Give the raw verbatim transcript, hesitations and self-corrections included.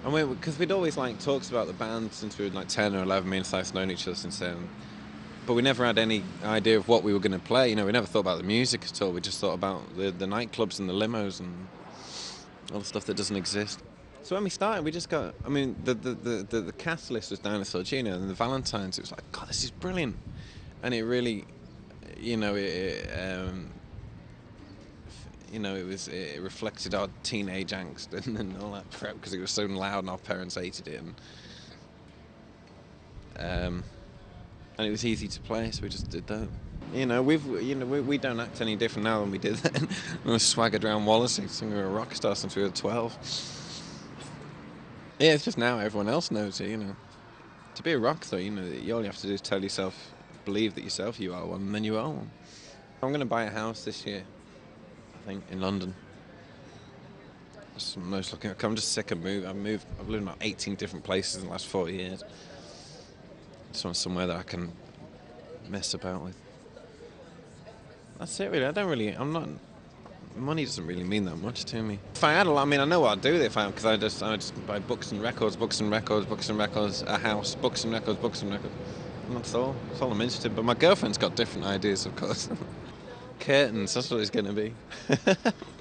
I mean, because we'd always like talked about the band since we were like ten or eleven. Me and Si's known each other since then, but we never had any idea of what we were going to play. You know, we never thought about the music at all. We just thought about the the nightclubs and the limos and all the stuff that doesn't exist. So when we started, we just got. I mean, the the the, the, the cast list was Dinosaur Junior and the Valentines. It was like, God, this is brilliant, and it really, you know, it. it um, you know, it was it reflected our teenage angst and, and all that crap because it was so loud and our parents hated it, and um, and it was easy to play, so we just did that. You know, we've you know we, we don't act any different now than we did then. We were swaggered around Wallasey, so we were a rock star since we were twelve. Yeah, it's just now everyone else knows it. You know, to be a rock star, you know, all you have to do is tell yourself, believe that yourself you are one, and then you are one. I'm going to buy a house this year, I think, in London. That's what I'm most looking at. I'm just sick of moving. I've moved. I've lived in about eighteen different places in the last four years. Just want somewhere that I can mess about with. That's it, really. I don't really. I'm not. Money doesn't really mean that much to me. If I had a lot, I mean, I know what I'd do if I because I just I would just buy books and records, books and records, books and records, a house, books and records, books and records. And that's all. That's all I'm interested in. But my girlfriend's got different ideas, of course. Curtains. That's what it's going to be.